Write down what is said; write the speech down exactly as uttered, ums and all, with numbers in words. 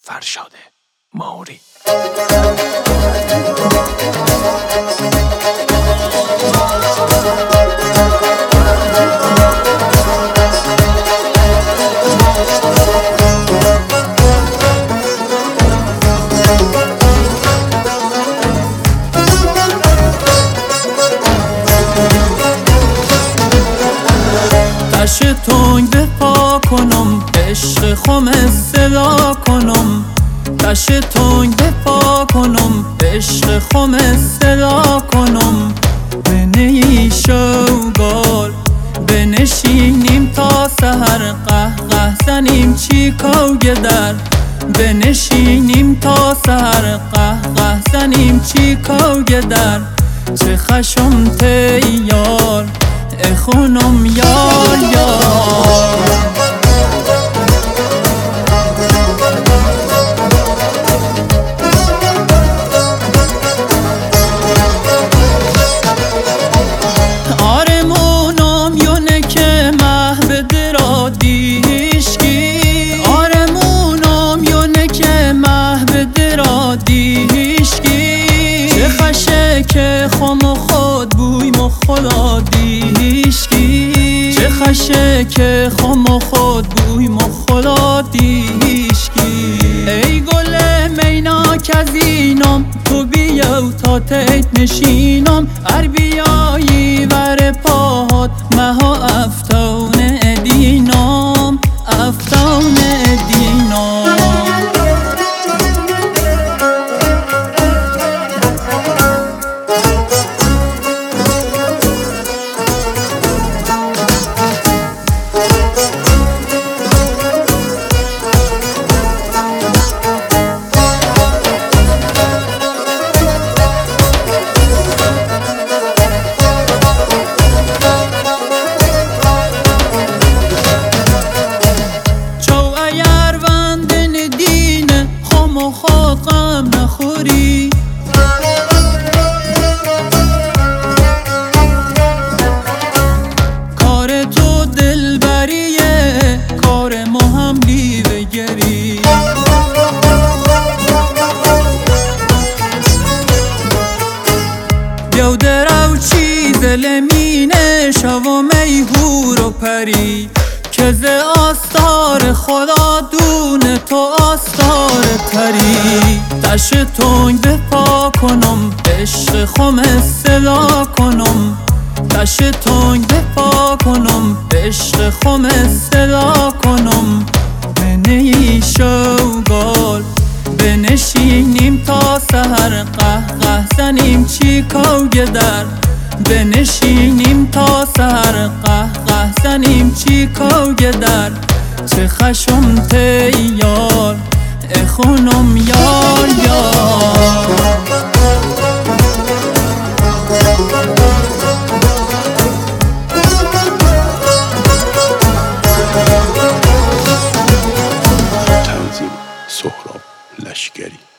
فرشاد ماوری. تش تنگ بپا کنم، عشق خم صدا کنم. تش تنگ بپا کنم، عشق خم صدا کنم. بنی شوگال بنشینیم تا سحر، قه قه زنیم چیکوی در. بنشینیم تا سحر، قه قه زنیم چیکوی در. چه خشم تیار اخونم یار یار. آرمونم یونه که محو درا دیشکی. آرمونم یونه که محو درا دیشکی. چه خشه که خم خود بویم خدا دیشکی. چه خشه که خم خود بویم خدا دیشکی. ای گل میناک ازینم تو بیاو تا تیت نشینم. ار بیایی ور پاهات مها افتون دینام، افتون دینام. خود غم نخوری. کار تو دلبریه، کار ما هم لیو گری. بیاو درو چیز لمینه شو میهور و پری. که ز آستار خدا دون تو آستار تری. تش تنگ بپا کنم، عشق خم صدا کنم. تش تنگ بپا کنم، عشق خم صدا کنم. بنی شوگال بنشینیم تا سحر، قه قه زنیم چیکوی در. بنشینیم تا سحر، قه قه زنیم چیکوی در. چه خشم تیار اخونم یار یار. تنظیم سهراب لشکری.